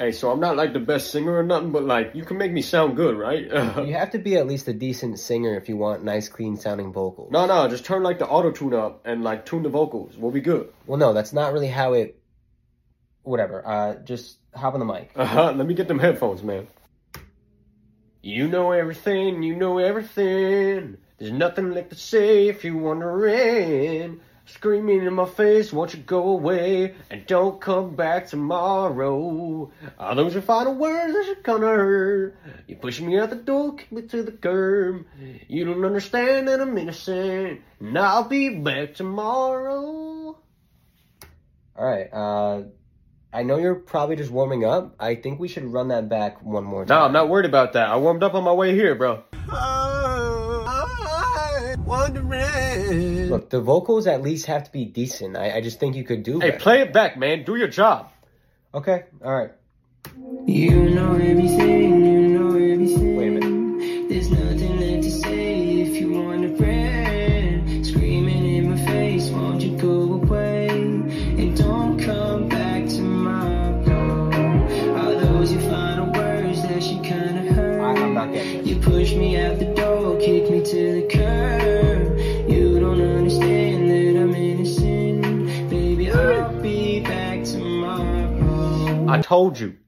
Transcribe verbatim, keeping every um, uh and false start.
Hey, so I'm not like the best singer or nothing, but like you can make me sound good, right? You have to be at least a decent singer if you want nice, clean sounding vocals. No, no, just turn like the auto-tune up and like tune the vocals. We'll be good. Well, no, that's not really how it... Whatever. Uh, just hop on the mic. Uh-huh. Let me get them headphones, man. You know everything, you know everything. There's nothing left to say if you're wondering. Screaming in my face, won't you go away and don't come back tomorrow? Are those your final words that you're gonna hurt? You push me out the door, kick me to the curb. You don't understand that I'm innocent, and I'll be back tomorrow. Alright, uh... I know you're probably just warming up. I think we should run that back one more time. No, I'm not worried about that. I warmed up on my way here, bro. Wondering. Look, the vocals at least have to be decent. I, I just think you could do Hey, better. play it back, man. Do your job. Okay, alright. You know everything, you know everything. Wait a minute. There's nothing left to say if you want to pray. Screaming in my face, won't you go away? And don't come back tomorrow. Are those your final words that she kinda heard? I, I'm not getting it. You push me out the door, kick me to the curb. You don't understand that I'm innocent. Baby, I'll be back tomorrow. I told you.